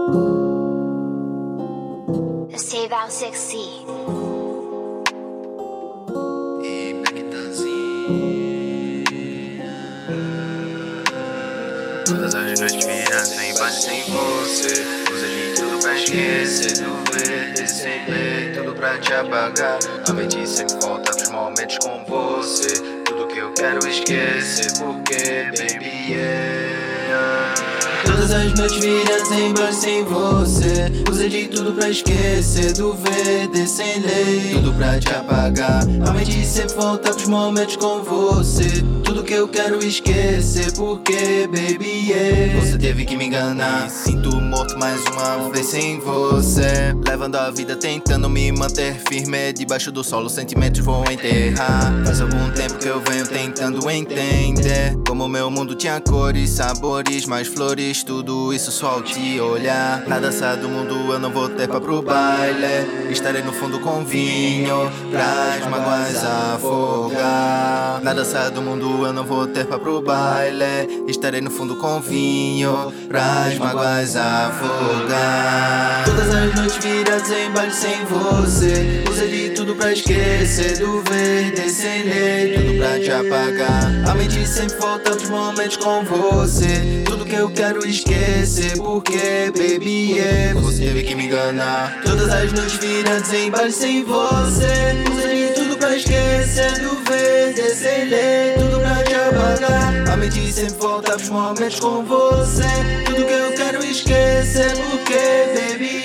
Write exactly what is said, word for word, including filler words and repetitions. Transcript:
Save out sexy. E Bagdazinha. Todas as noites viram sem base sem você. Usa de tudo pra esquecer do verde sem ler, tudo pra te apagar. A mente sempre volta pros momentos com você. Tudo que eu quero esquecer, porque baby yeah. Todas as noites viram em bar sem você. Usa de tudo pra esquecer do verde sem lei, tudo pra te apagar. A mente sempre volta pros momentos com você. Tudo que eu quero esquecer, porque baby yeah. Você teve que me enganar. Me sinto morto mais uma vez sem você. Levando a vida tentando me manter firme. Debaixo do solo sentimentos vou enterrar. Faz algum tempo que eu venho tentando entender como meu mundo tinha cores, sabores, mais flores. Tudo isso só ao te olhar. Nada sai do mundo, eu não vou ter pra pro baile. Estarei no fundo com vinho pra as mágoas afogar. Nada sai do mundo, eu não vou ter pra pro baile. Estarei no fundo com vinho pra as mágoas afogar. Todas as noites viradas em baile sem você. Usa de tudo pra esquecer do verde sem lei, tudo pra te apagar. A mente sempre volta pros momentos com você. Tudo que eu quero esquecer, porque baby yeah. Você teve que me enganar. Todas as noites viradas em baile sem você. Usa de tudo pra esquecer do verde sem lei, tudo pra te apagar. A mente sempre volta pros momentos com você. Tudo que eu quero esquecer, porque baby